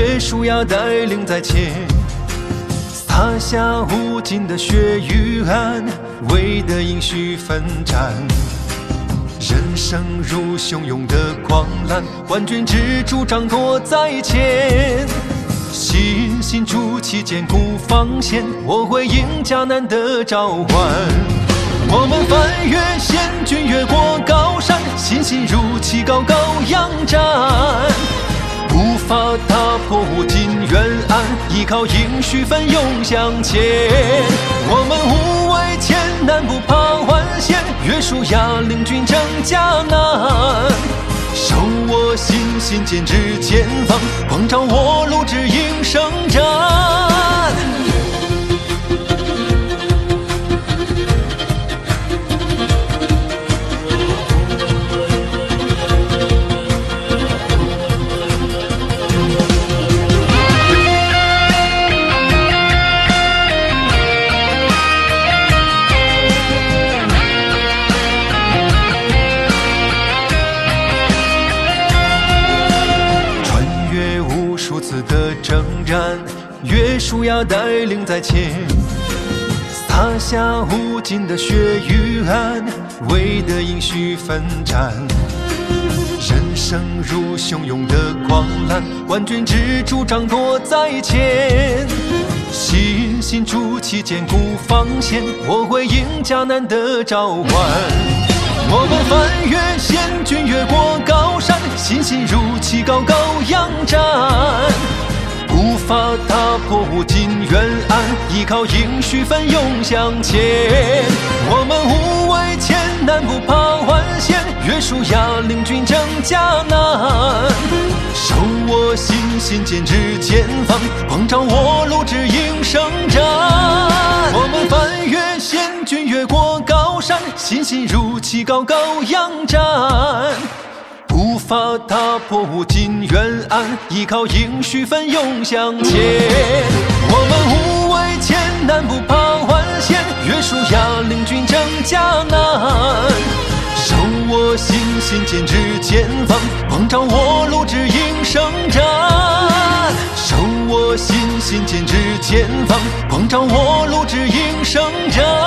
约书亚带领在前，洒下无尽的血与汗，为的应许奋战。人生如汹涌的狂澜，万军之主掌舵在前。信心筑起坚固防线，我会迎迦南的召唤。我们翻越险峻，越过高山，信心如旗高高扬展。无法踏破无尽远岸，依靠应许奋勇向前。我们无畏艰难，不怕万险，约书亚领军征迦南。手握信心，坚持前方，光照我路，指引圣战。数次的征战，约书亚带领在前，洒下无尽的血与汗，为的应许奋战。人生如汹涌的狂澜，万军之主掌舵在前。信心筑起坚固防线，我会迎迦南的召唤。我们翻越险峻，越过高山，信心如旗高高扬展。无法踏破无尽远岸，依靠应许奋勇向前。我们无畏艰难，不怕万险，约书亚领军征迦南。手握信心，坚持前方，光照我路，指引圣战。我们翻越险峻，越过高山，信心如旗高高扬展。无法踏破无尽远岸，依靠应许奋勇向前。我们无畏艰难，不怕万险，约书亚领军征迦南。手握信心，坚持前方，光照我路，指引圣战。手握信心，坚持前方，光照我路，指引圣战。